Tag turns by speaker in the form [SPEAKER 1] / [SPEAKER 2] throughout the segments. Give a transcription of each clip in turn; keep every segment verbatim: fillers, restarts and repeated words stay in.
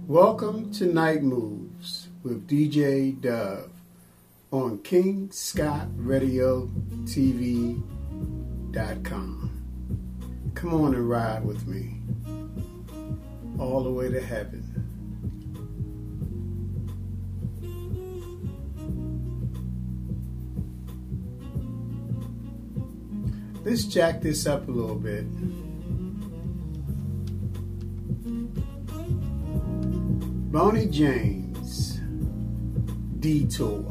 [SPEAKER 1] Welcome to Night Moves with D J Dove on King Scott Radio T V dot com. Come on and ride with me all the way to heaven. Let's jack this up a little bit. Bonnie James, Detour.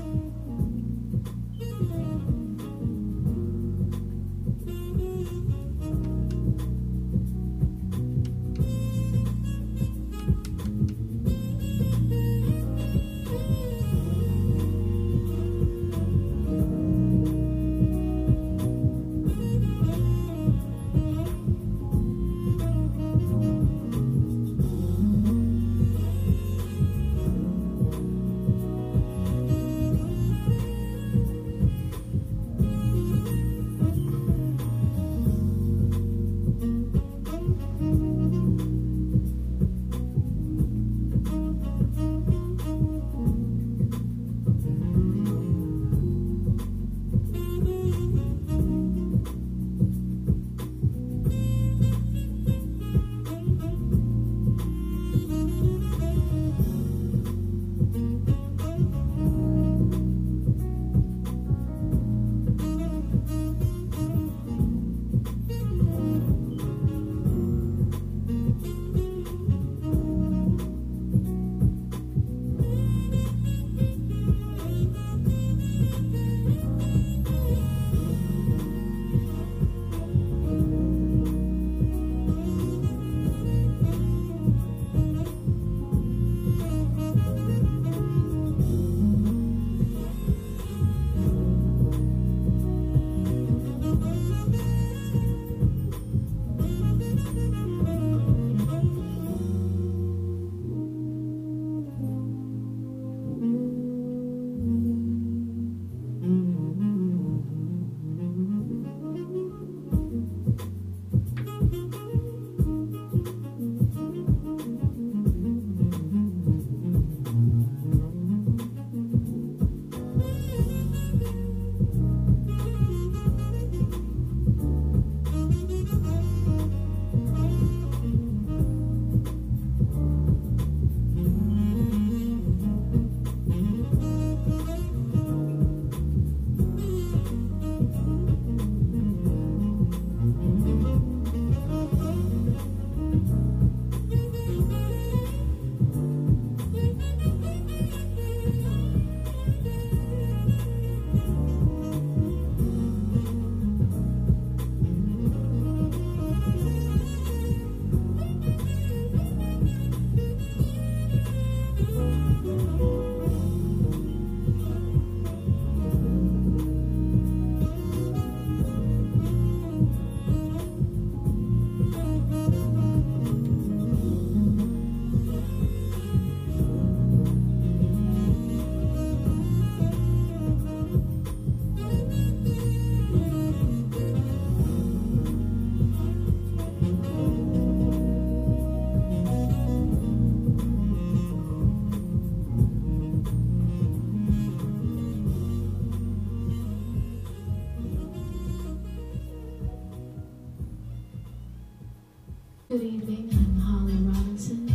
[SPEAKER 2] Good evening, I'm Holly Robinson,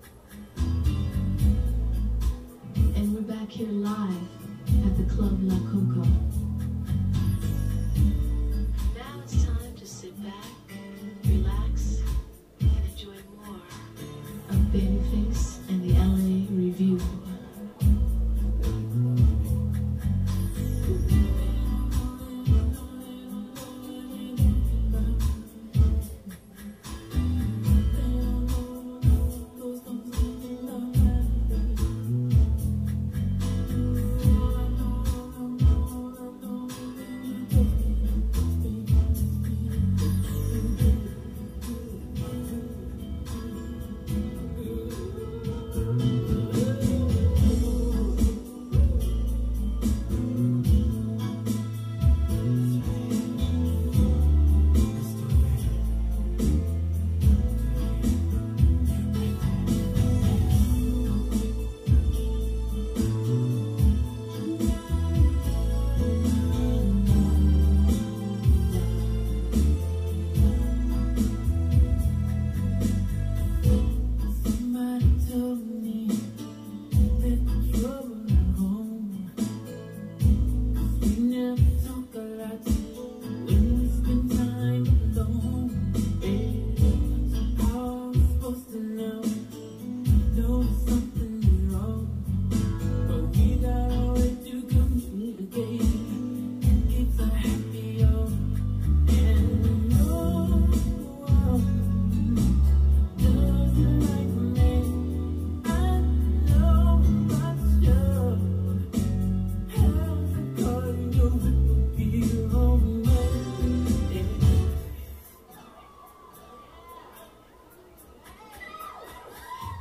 [SPEAKER 2] and we're back here live at the Club La Coco. Now it's time to sit back, relax, and enjoy more of Babyface and the L A Review.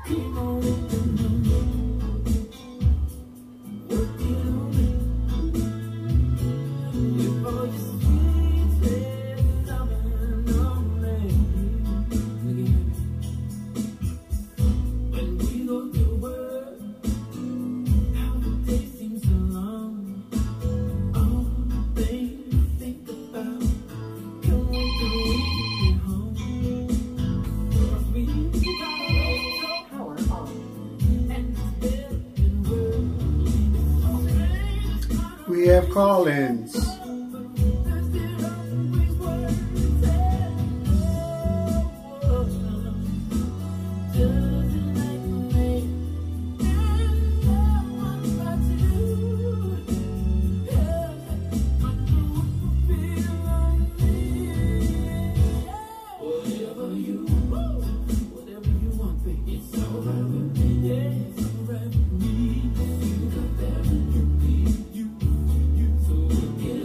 [SPEAKER 1] We have call-ins.
[SPEAKER 3] Yeah.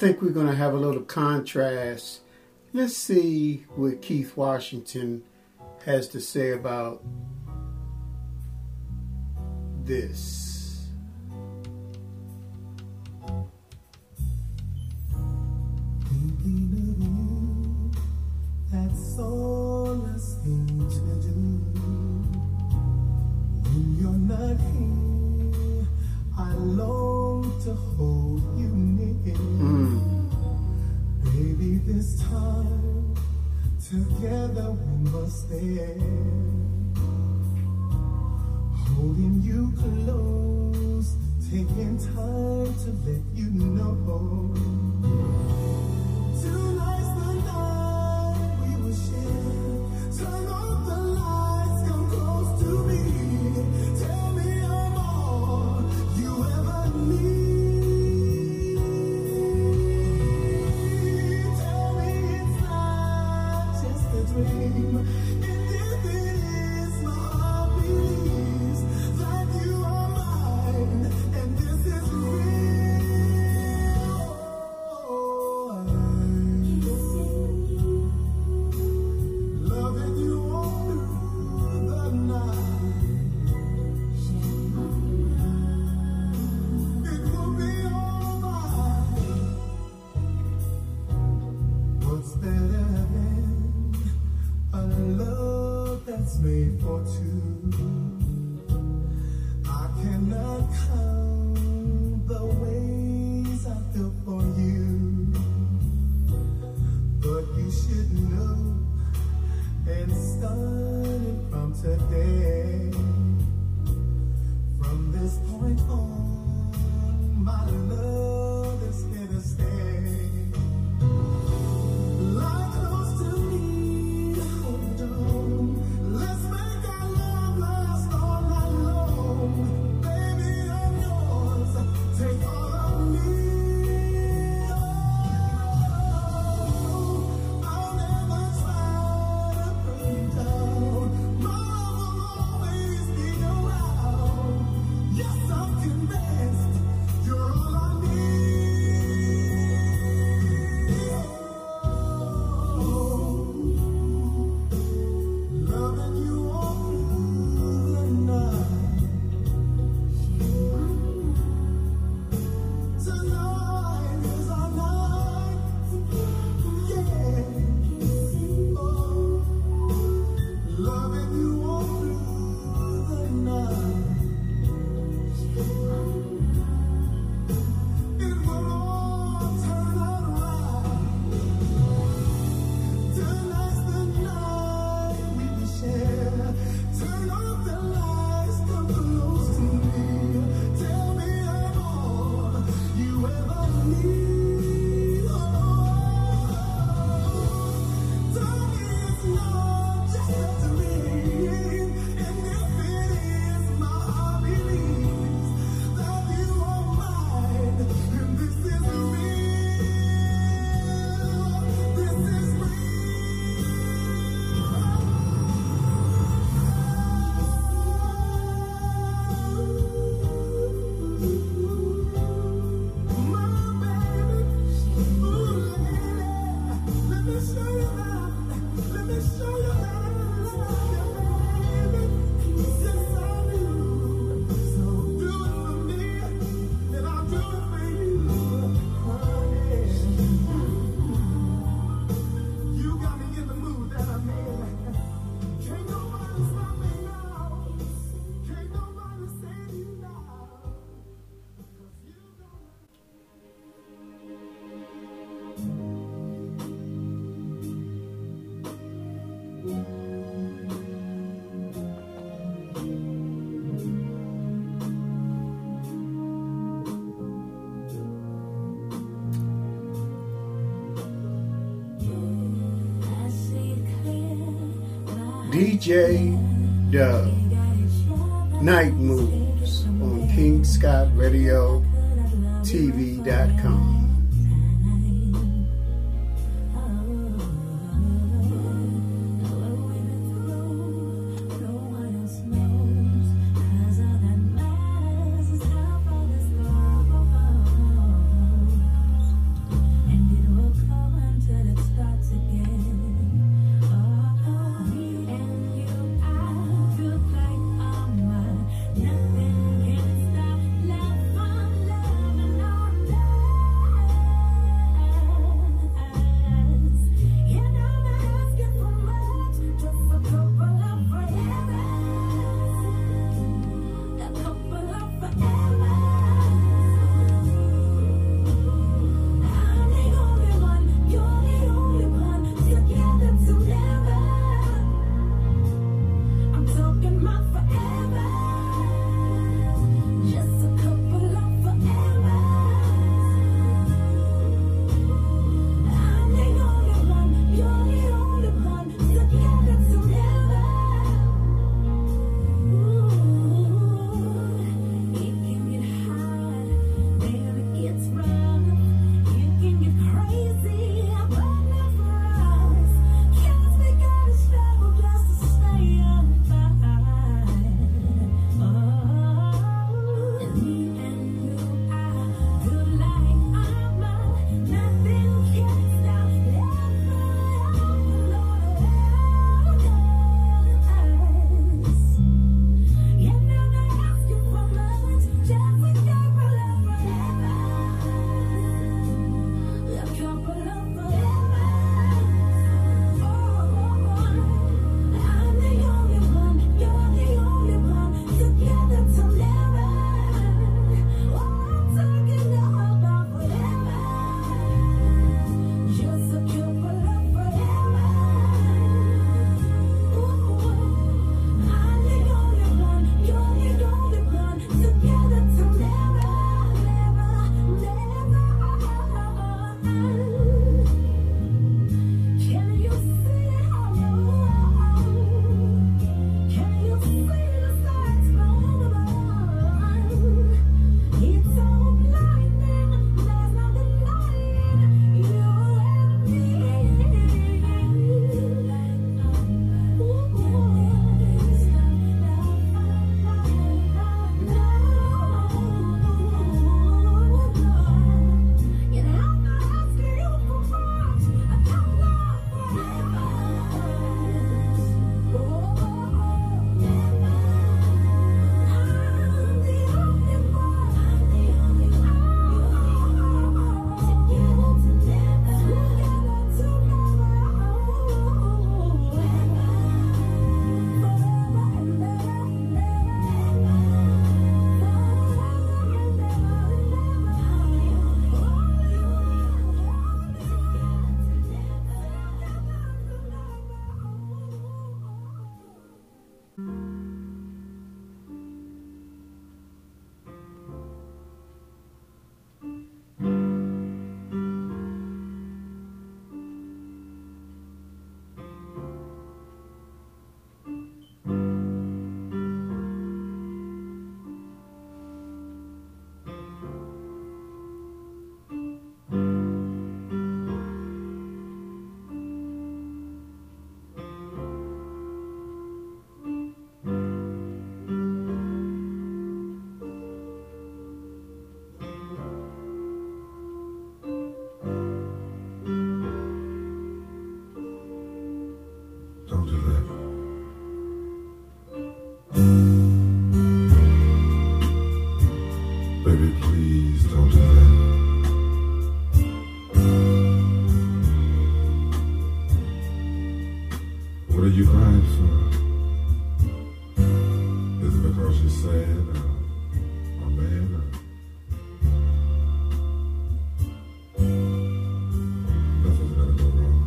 [SPEAKER 1] think we're going to have a little contrast. Let's see what Keith Washington has to say about this.
[SPEAKER 3] Thinking of you, that's all I seem to do. When you're not here, I long to hold you near.
[SPEAKER 1] Mm.
[SPEAKER 3] Baby, this time together we must stand, holding you close, taking time to let you know. Tonight's the night we will share. Turn off the lights, come close to me. Tell me I'm all you ever need. Tell me it's not just a dream. And if it is, my heart believes that you are mine, and this is real. Loving you all through the night. It will be alright. What's better than a love that's made for two? I cannot count the ways I feel for you, but you should know. And starting from today, from this point on, my love is here to stay. Lie close to me, hold on. Let's make our love last all night long. Baby, I'm yours. Take all of me. I'll never try to bring you down. My love will always be around. Yes, I'm convinced you're all I need. Loving you all through the night. Tonight is our night. Yeah. Oh. Loving you all through the night. It will all turn out right. Tonight's the night we will share. Turn off the lights, come close to me. Tell me I'm all you ever need. Oh, tell me it's not just a dream. And if it is, my heart believes that you are mine. And this is real. This is You got me in the mood that I'm in. Can't nobody stop me now. Can't nobody save you now. 'Cause you don't.
[SPEAKER 1] D J Dove, Night Moves on King Scott Radio T V dot com.
[SPEAKER 4] Don't do that. Baby, please don't do that. What are you crying for? Is it because you're sad or, or mad or nothing's gonna go wrong?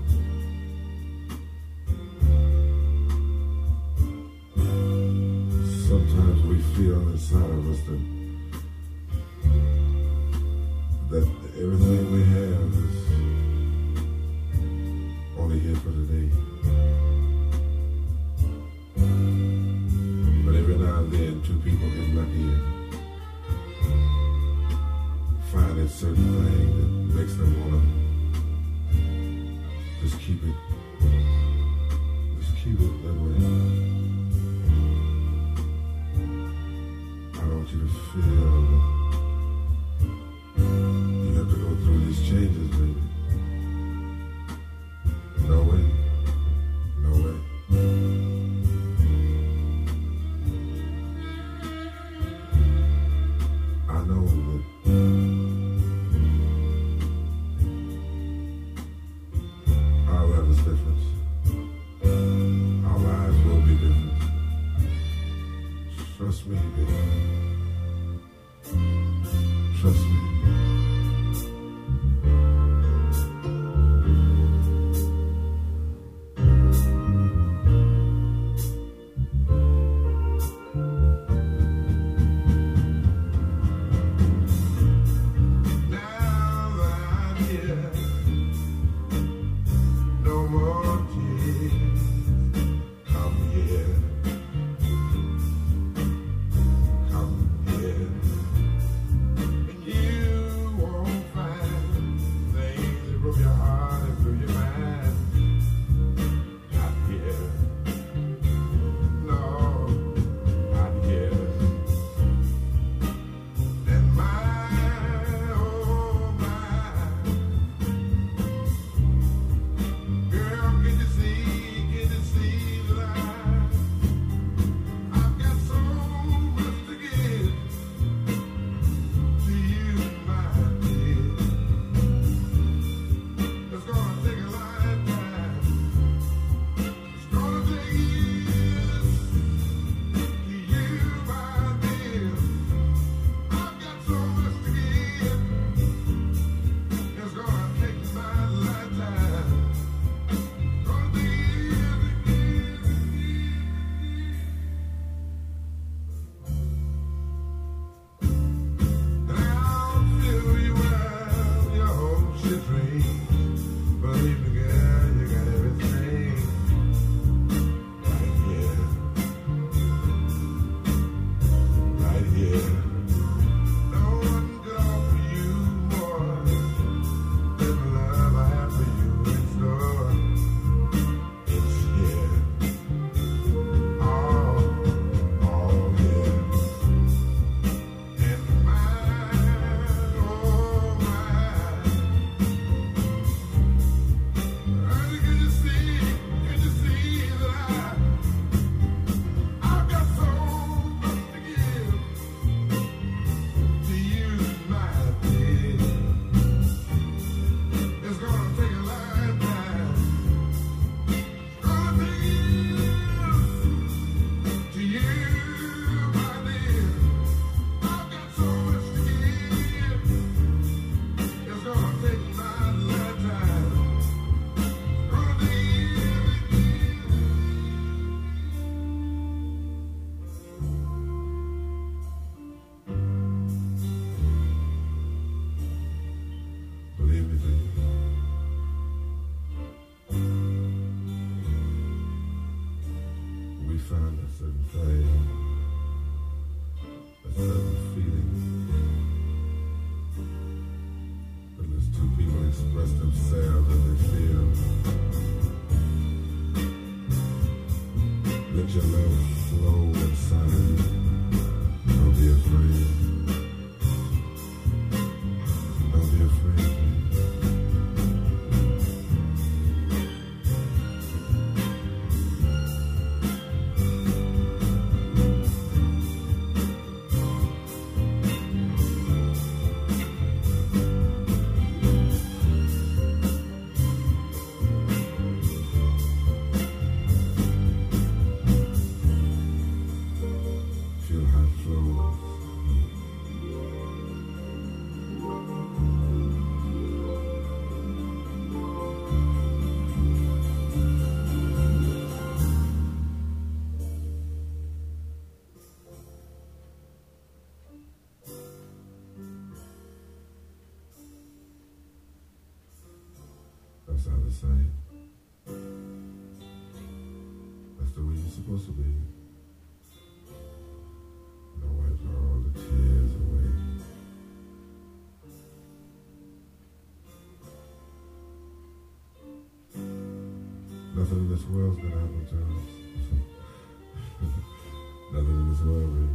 [SPEAKER 4] Sometimes we feel inside of us that that everything we have is only here for today. But every now and then, two people get lucky and find a certain thing that makes them want to just keep it, just keep it that way. I want you to feel that you have to go through these changes, baby. No way. No way. I know that our life is different. Our lives will be different. Trust me, baby. Trust me. same. That's the way you're supposed to be. No wipe all the tears away. Nothing in this world's gonna happen to us. Nothing in this world, baby.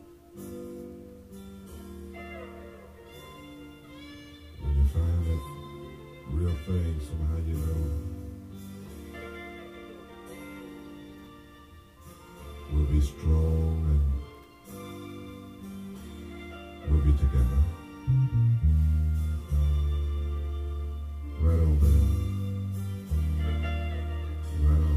[SPEAKER 4] When you find that real thing, somehow you know we'll be strong and we'll be together. Right on, baby. Right on.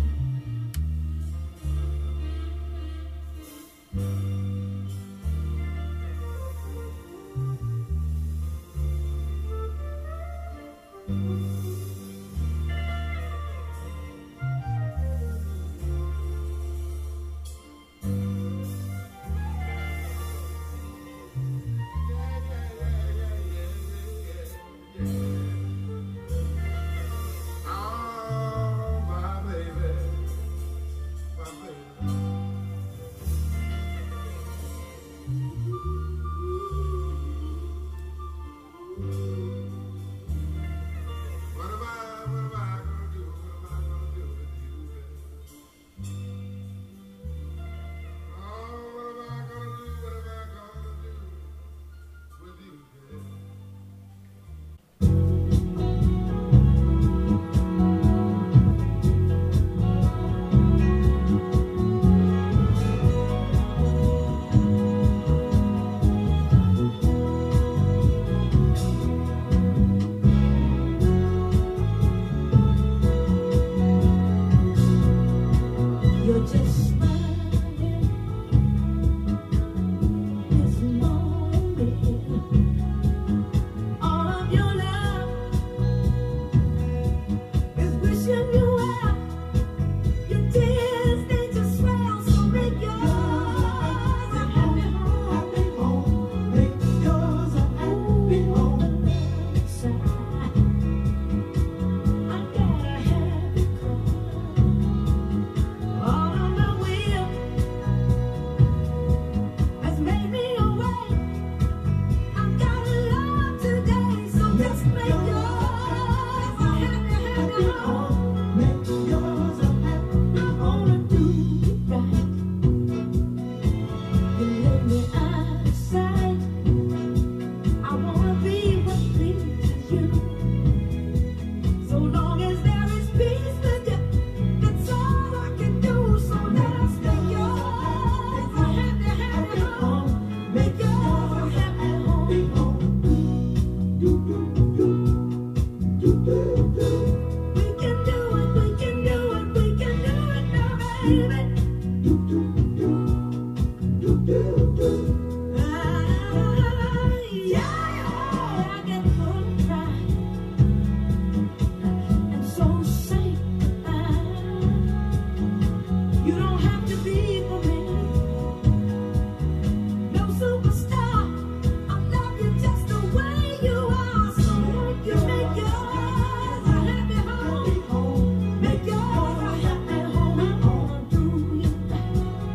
[SPEAKER 3] Make your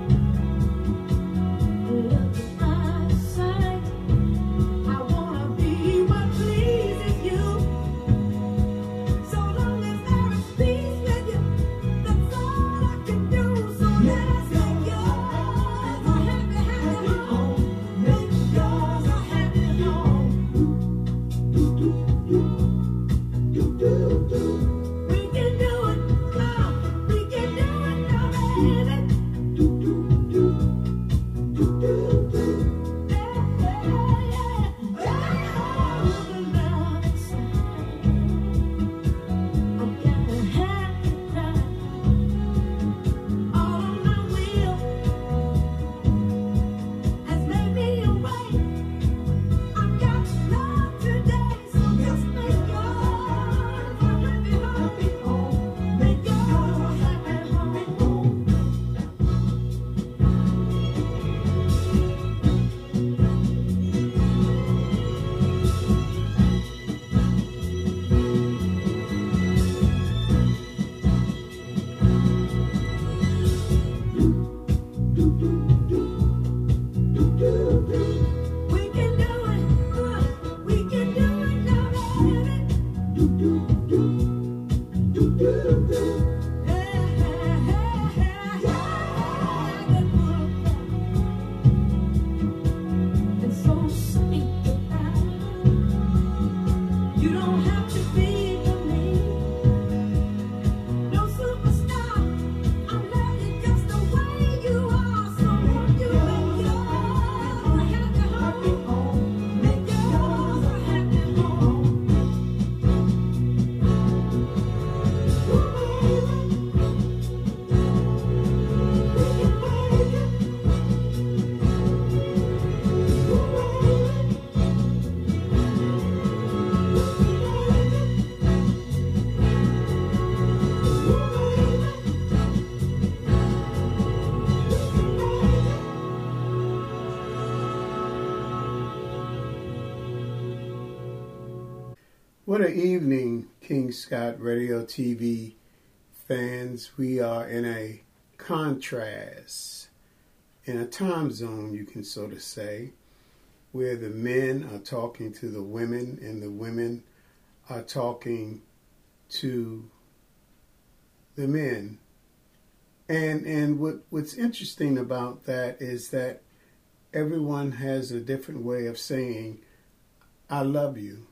[SPEAKER 1] What an evening, King Scott Radio T V fans. We are in a contrast, in a time zone, you can sort of say, where the men are talking to the women and the women are talking to the men. And and what, what's interesting about that is that everyone has a different way of saying, I love you.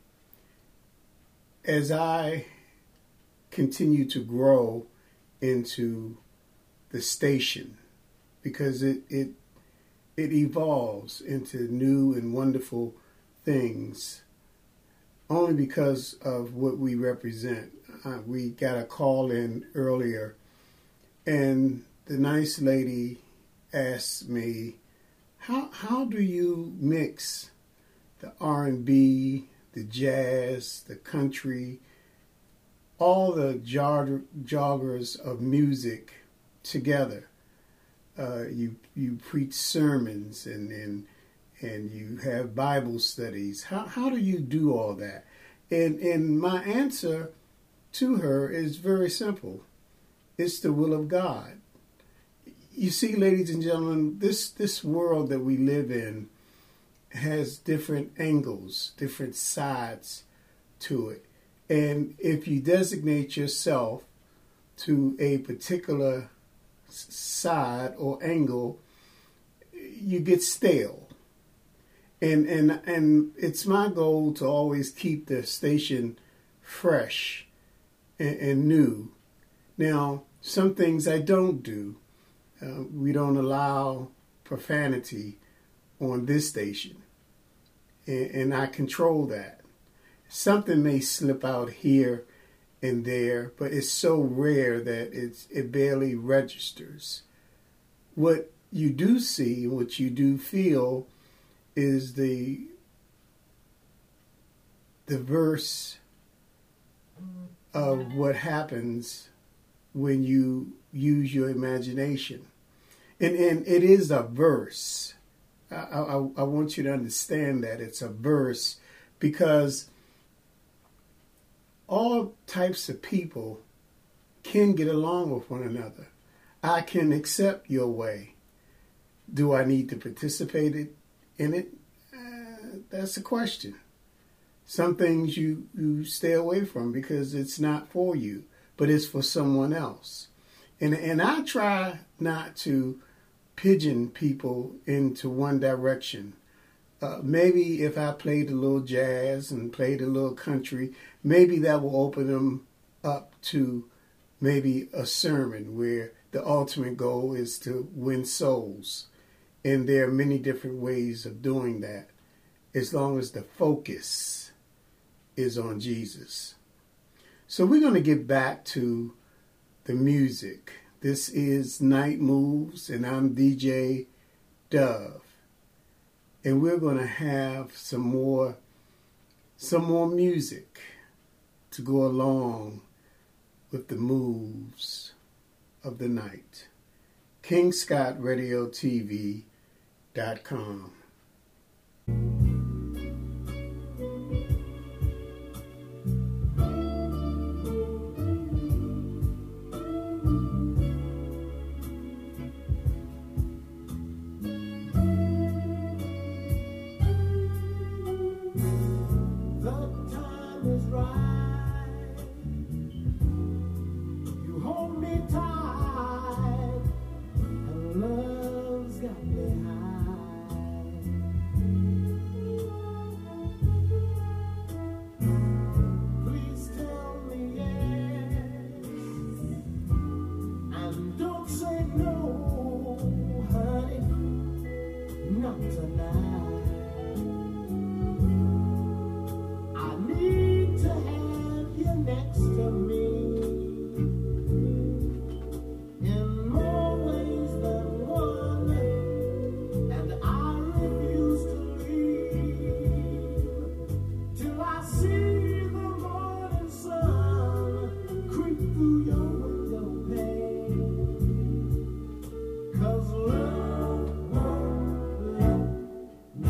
[SPEAKER 1] As I continue to grow into the station, because it, it, it evolves into new and wonderful things, only because of what we represent. Uh, we got a call in earlier, and the nice lady asked me, how how do you mix the R and B, the jazz, the country, all the jog- joggers of music together? Uh, you you preach sermons and, and and you have Bible studies. How how do you do all that? And and my answer to her is very simple. It's the will of God. You see, ladies and gentlemen, this this world that we live in has different angles, different sides to it. And if you designate yourself to a particular side or angle, you get stale. And and and it's my goal to always keep the station fresh and, and new. Now, some things I don't do. Uh, we don't allow profanity on this station, and, and I control that. Something may slip out here and there, but it's so rare that it's it barely registers. What you do see, what you do feel, is the the verse of what happens when you use your imagination. And and it is a verse. I, I, I want you to understand that it's a verse, because all types of people can get along with one another. I can accept your way. Do I need to participate in it? Uh, that's a question. Some things you, you stay away from because it's not for you, but it's for someone else. And and I try not to pigeon people into one direction. Uh, maybe if I played a little jazz and played a little country, maybe that will open them up to maybe a sermon where the ultimate goal is to win souls. And there are many different ways of doing that, as long as the focus is on Jesus. So we're going to get back to the music. This is Night Moves, and I'm D J Dove. And we're going to have some more, some more music to go along with the moves of the night. King Scott Radio T V dot com.
[SPEAKER 3] Cause love won't let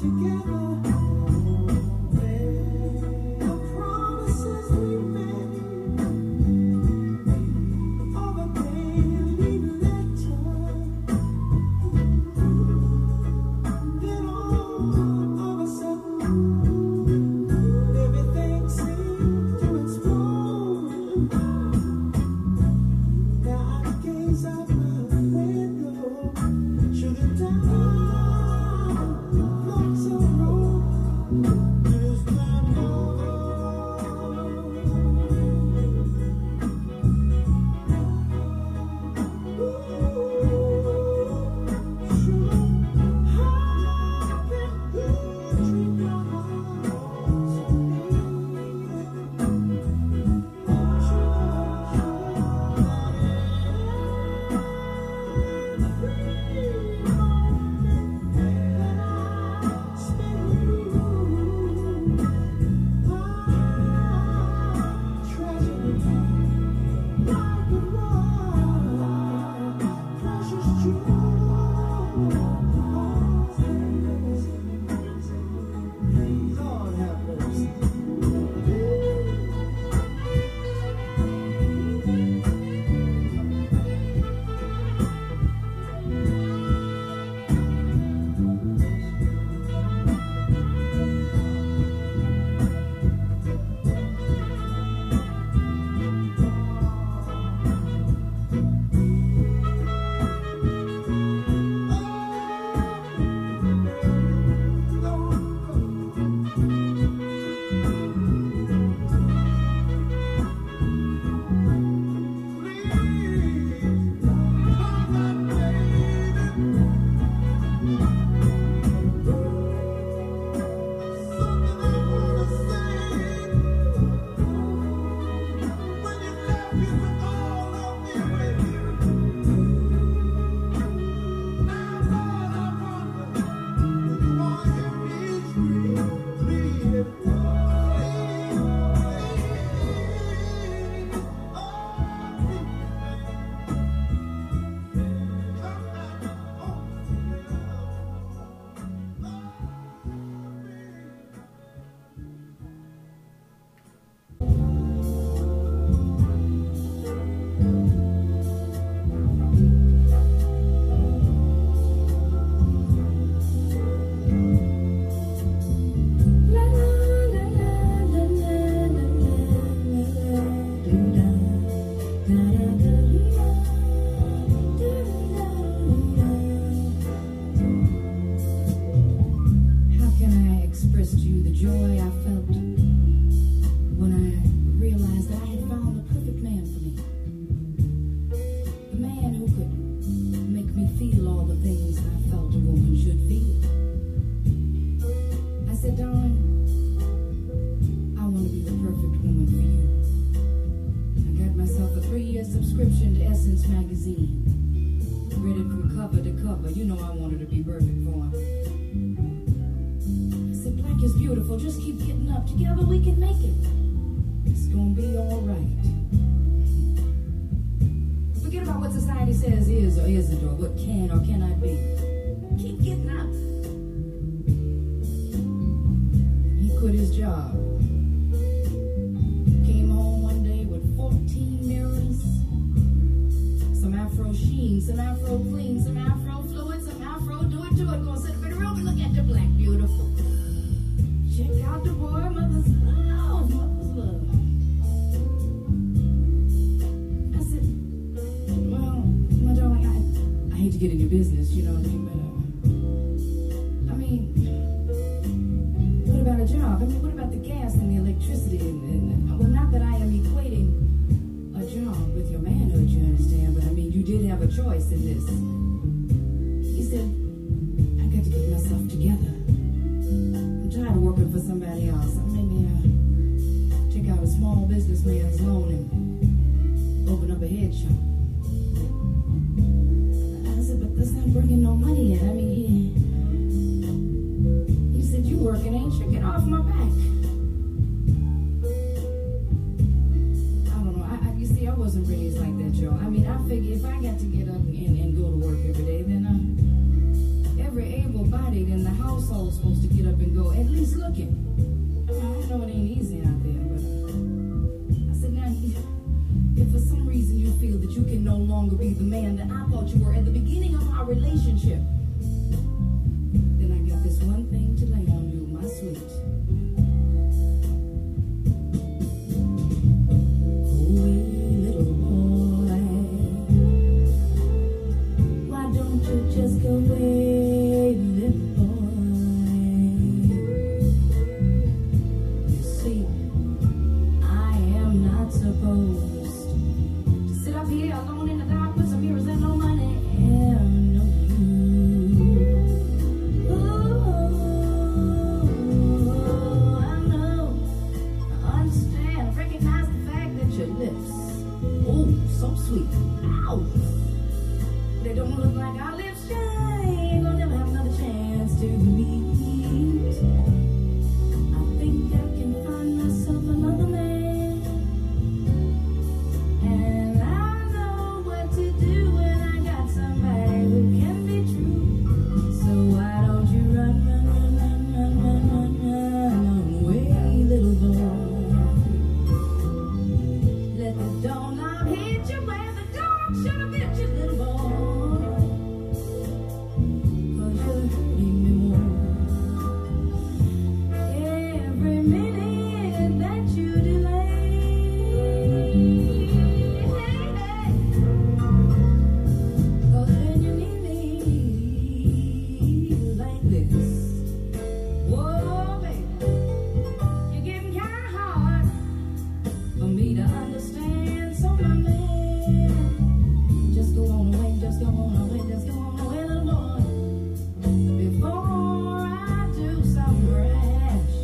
[SPEAKER 5] in the house soul's supposed to get up and go, at least looking. I know it ain't easy out there, but I said, now, if for some reason you feel that you can no longer be the man that I thought you were at the beginning of our relationship, then I got this one thing to lay on you, my sweet. Oh, little boy, why don't you just go away, little boy? You see, I am not supposed to sit up here alone in the dark with some mirrors and no money and no you. Oh, I know, I understand, I recognize the fact that your lips, oh, so sweet, ow, they don't look like our lips shine. Gonna never have another chance to meet. I think I can find myself another man, and I know what to do when I got somebody who can be true. So why don't you run, run, run, run, run, run, run, run away, little boy? Let the doorknob hit you where the dog should have bit you, little boy. Cause you're hurting me more every minute that you delay. Cause when you need me like this, whoa, baby, you're getting kinda hard for me to understand. So my man, just go on away, just go on away, just go on away, little boy, before I do something rash.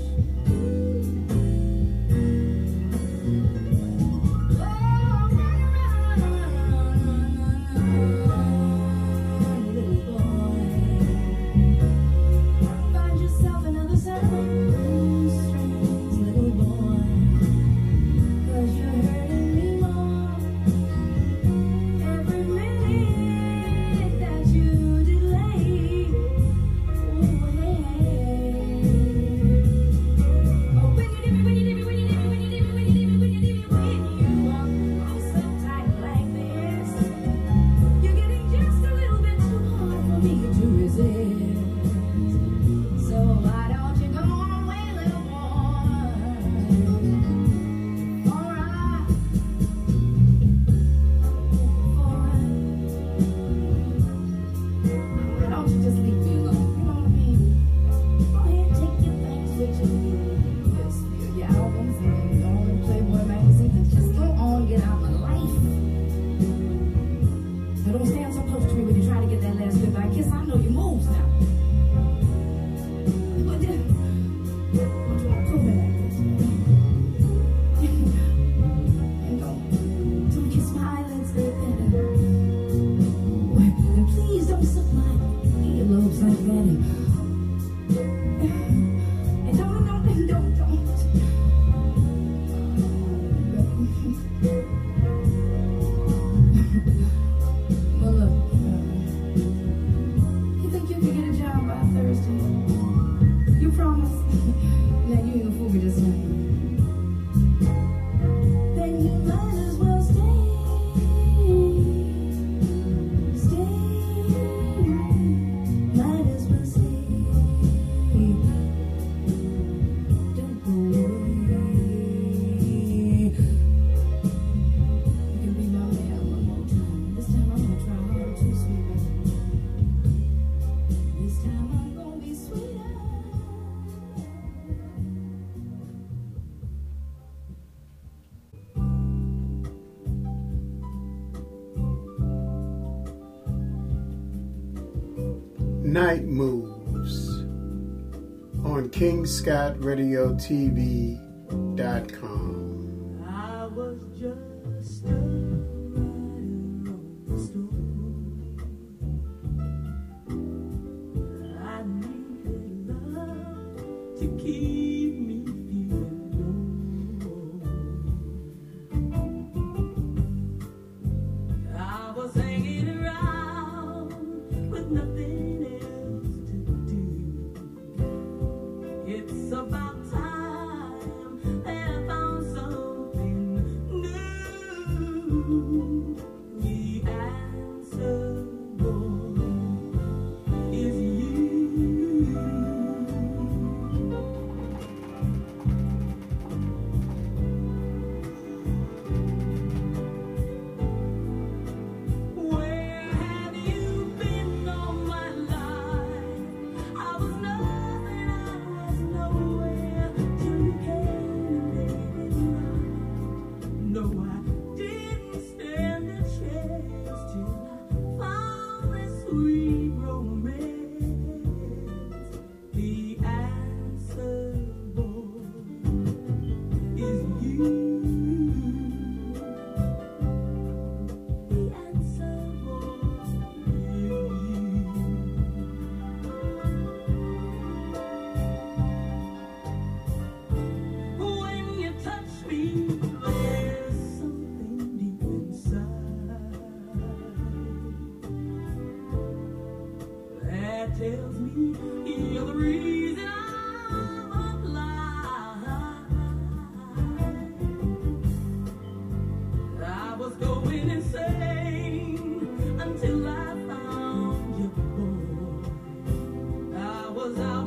[SPEAKER 5] Oh, run, run, run, run, run, little boy. Find yourself another set of strings, little boy. Cause you're hurting me more every minute that you delay. Oh, hey. Oh, when you leave me, when you leave me, when you leave me, when you leave me, when you leave me, when you leave me, when you walk me so tight like this, you're getting just a little bit too hard for me to resist. So why don't you go on away, little boy? Alright, alright. Why don't you just leave me alone? You know what I mean? Go ahead, take your things with you. Yes, your, your albums and go on Playboy magazine. Just go on, get out my life. But don't stand so close to me when you try to get that last goodbye kiss. I know your moves now. But then, don't you want to pull me like this? And don't, don't kiss my eyelids like that. And please don't suck my earlobes like that. And don't, don't, don't, don't, don't. Well, look, you think you can get a job by Thursday? You promise? Now you ain't gonna fool me this time. Then you might as well stay. Stay. Might as well stay. Don't go away. You can be my man one more time. This time I'm gonna try hard too, sweet baby. This time I'm gonna be sweeter.
[SPEAKER 1] Night Moves on King Scott Radio T V dot com.
[SPEAKER 3] I was just a writer on the storm. I needed love to keep me feeling low. I was hanging around with nothing else to do.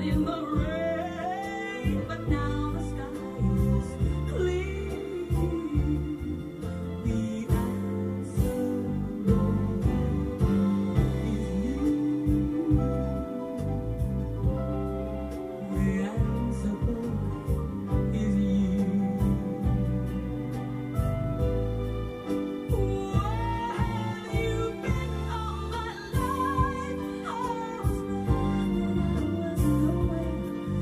[SPEAKER 6] out in the rain, but now the sky is clear. The answer is you. The answer is you. Where have you been all my life? I was blind when I was away.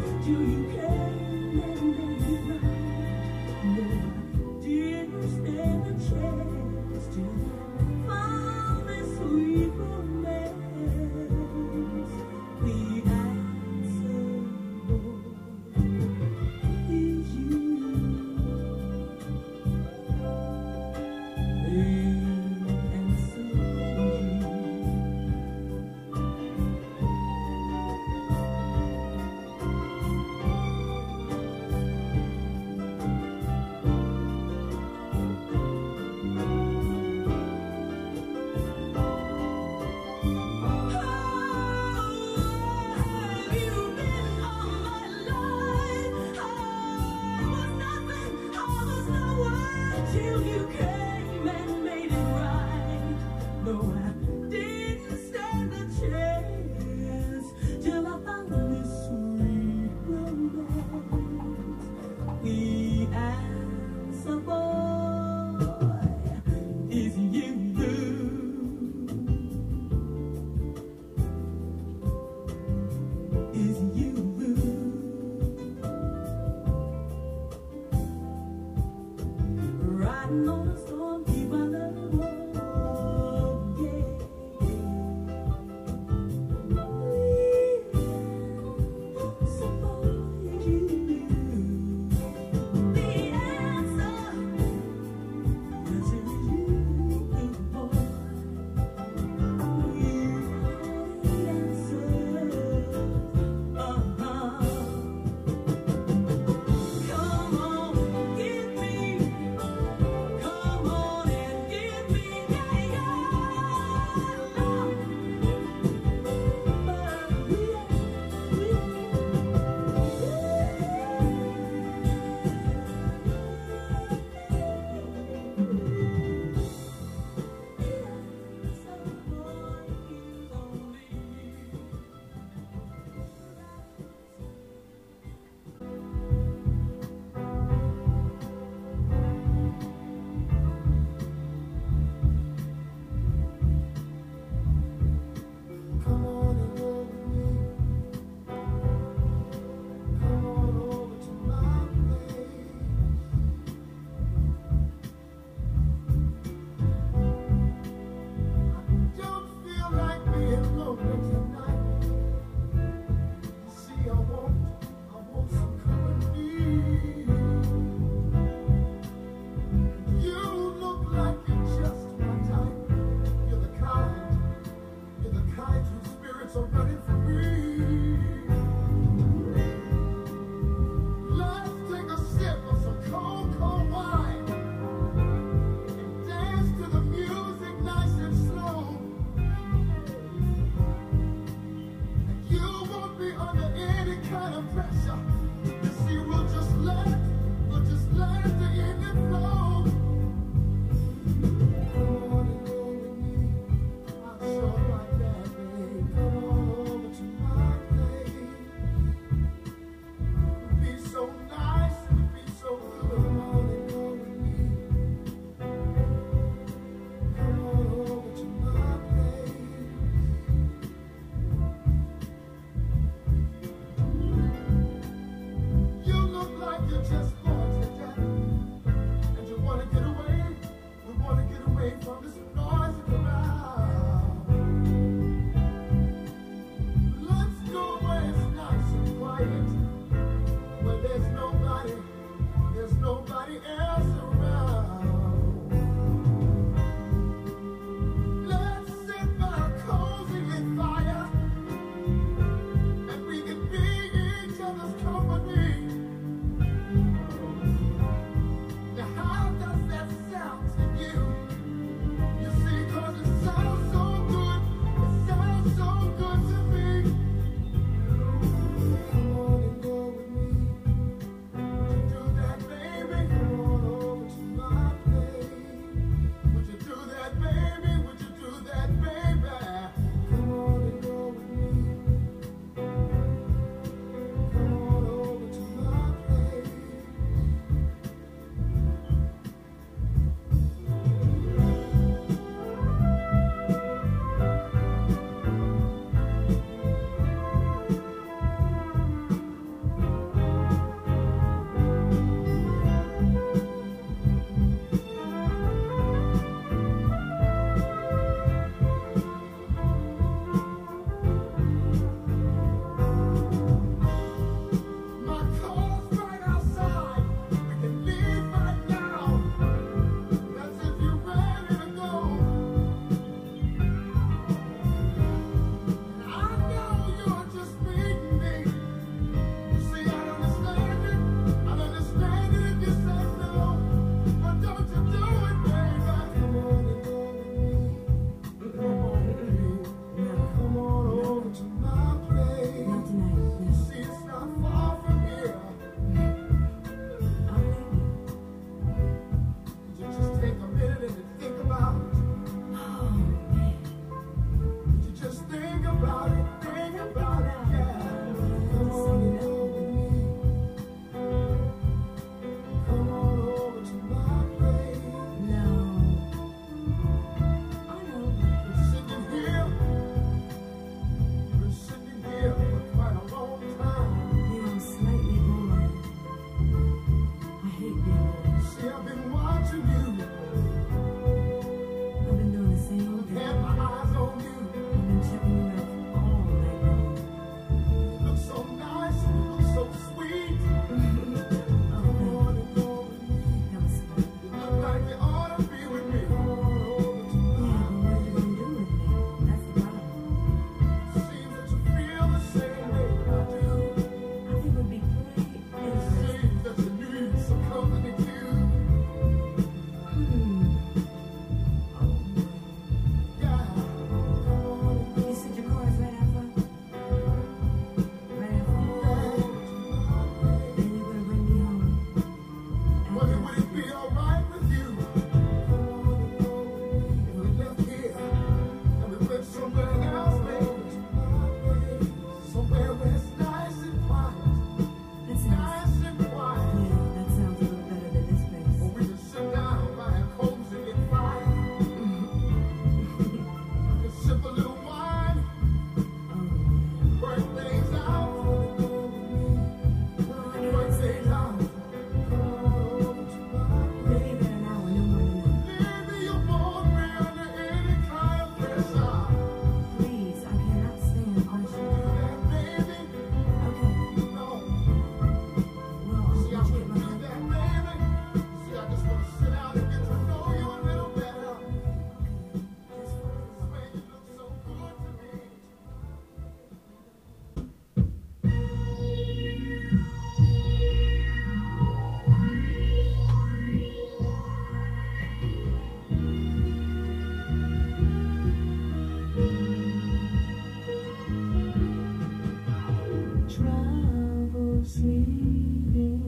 [SPEAKER 3] sleeping,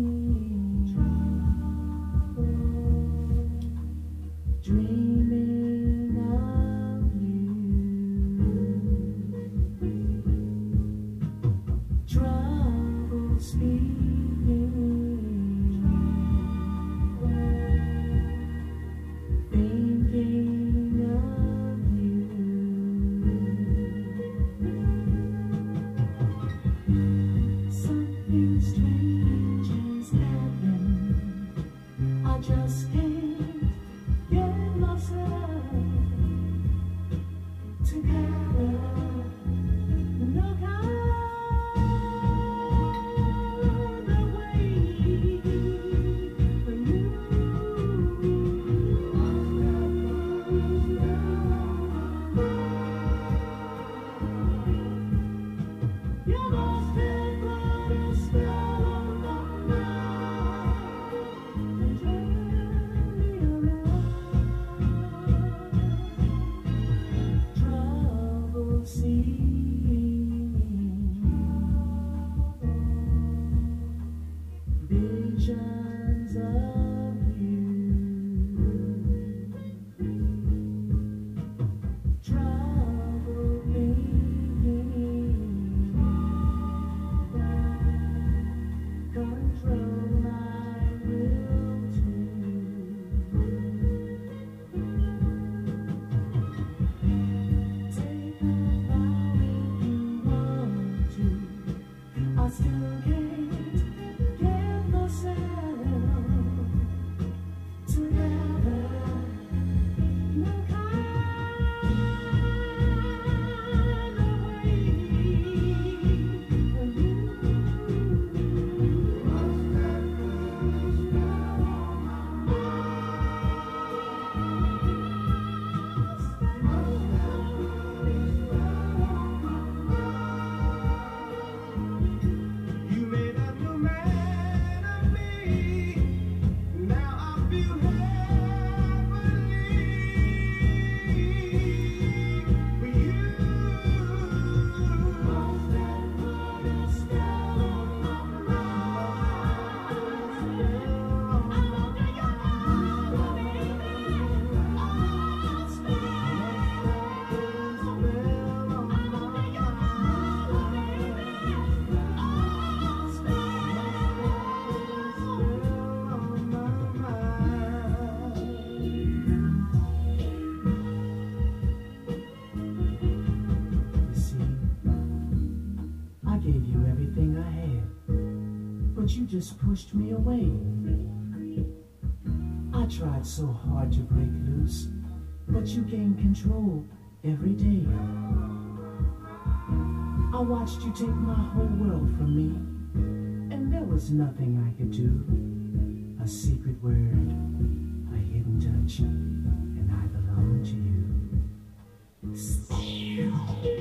[SPEAKER 3] dreaming of you, trouble speaking, thinking of you. Something strange has happened. I just can't get myself together. Look out the way for you. You must have put a spell on my mind and turned me around. Trouble seeing visions of you. Trouble thinking, control my will to take a vow if you want to. I still can't get myself together. Look kind of way for you. You made a new man of me. Now I feel heavenly for you. Must have put a spell on my mind. I'm under your power, baby. Oh, spell. I'm under your power, baby. You see, I gave you everything I had, but you just pushed me away. I tried so hard to break loose, but you gained control every day. I watched you take my whole world from me, and there was nothing I could do. A secret word, a hidden touch, and I belong to you. Still.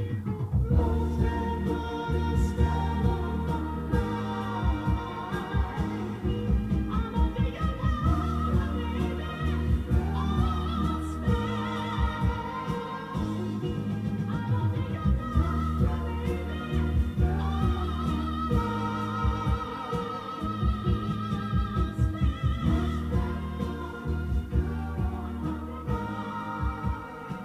[SPEAKER 3] I'm under your power, baby. Oh, I'm under your power, baby. Oh,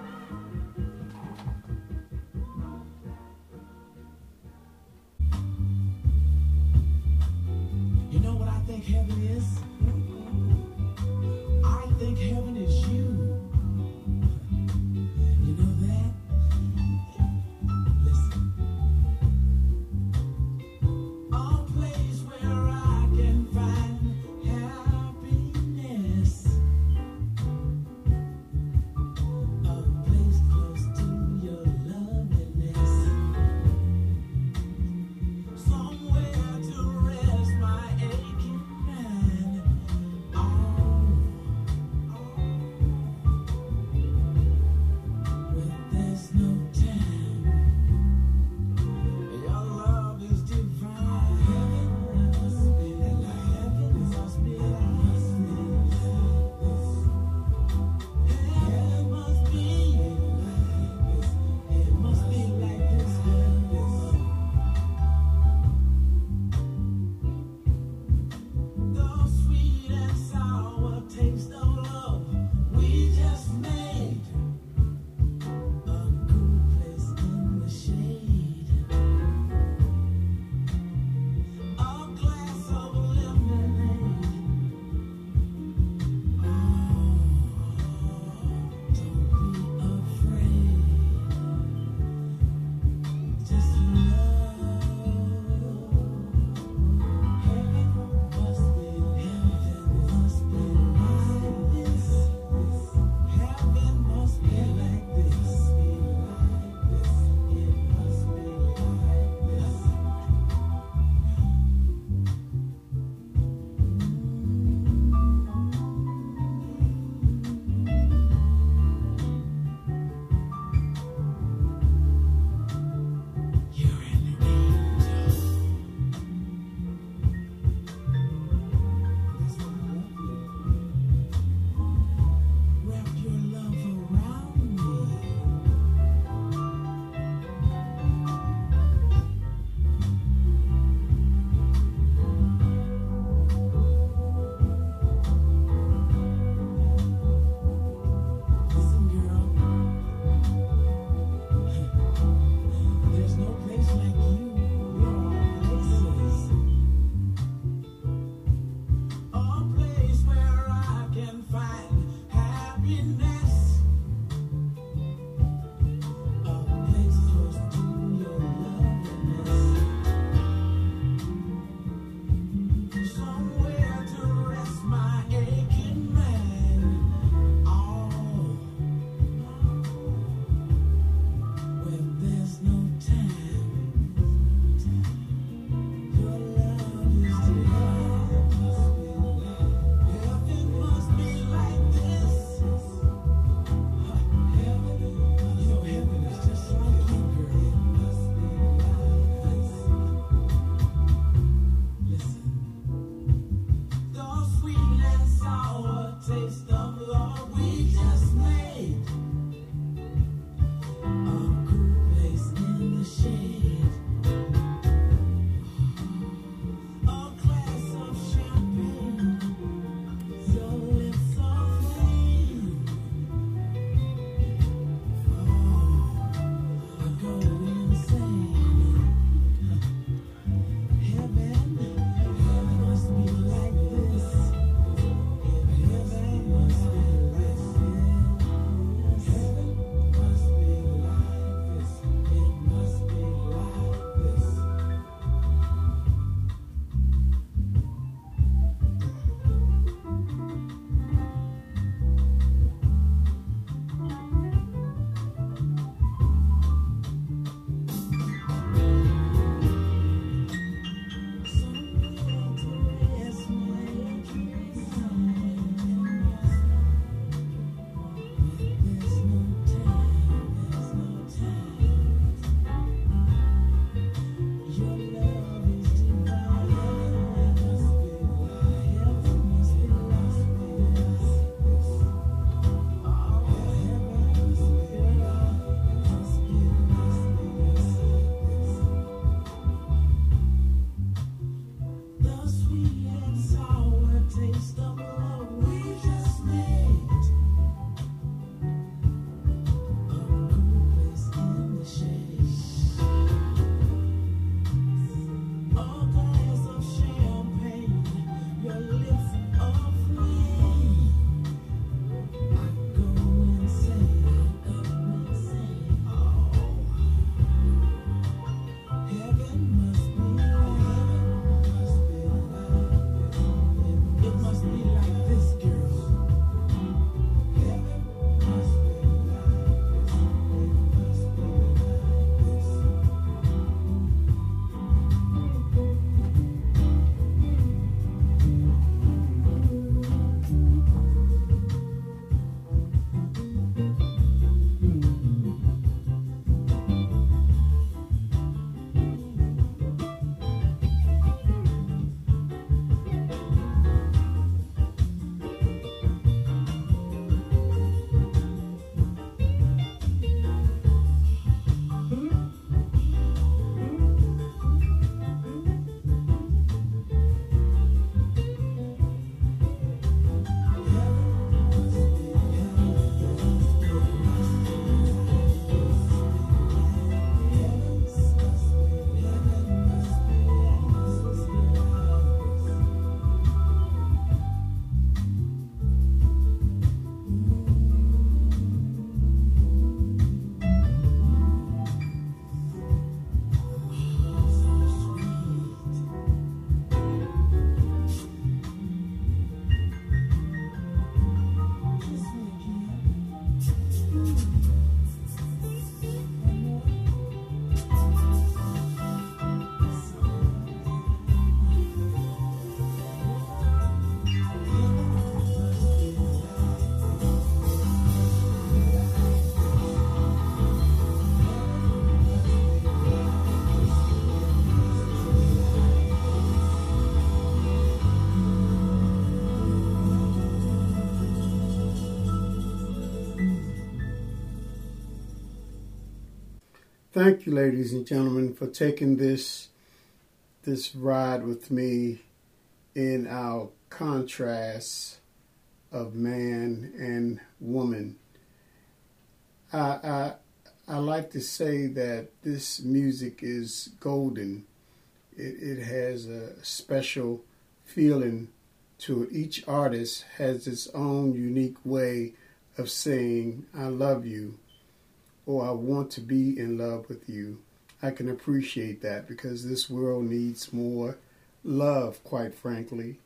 [SPEAKER 1] Thank you, ladies and gentlemen, for taking this this ride with me in our contrasts of man and woman. I, I I like to say that this music is golden. It, it has a special feeling to it. Each artist has its own unique way of saying, I love you, or I want to be in love with you. I can appreciate that because this world needs more love, quite frankly.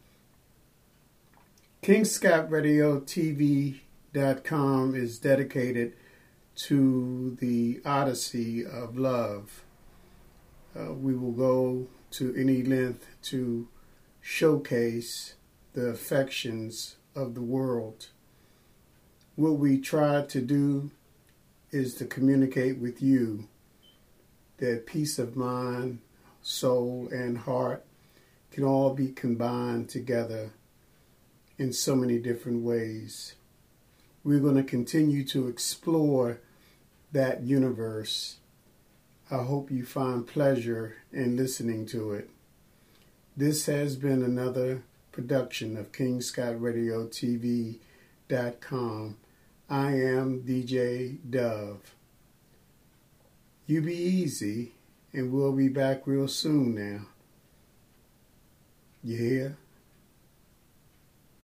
[SPEAKER 1] King Scott Radio T V dot com is dedicated to the odyssey of love. Uh, we will go to any length to showcase the affections of the world. What we try to do is to communicate with you that peace of mind, soul, and heart can all be combined together in so many different ways. We're going to continue to explore that universe. I hope you find pleasure in listening to it. This has been another production of King Scott Radio T V dot com. I am D J Dove. You be easy, and we'll be back real soon now. You hear?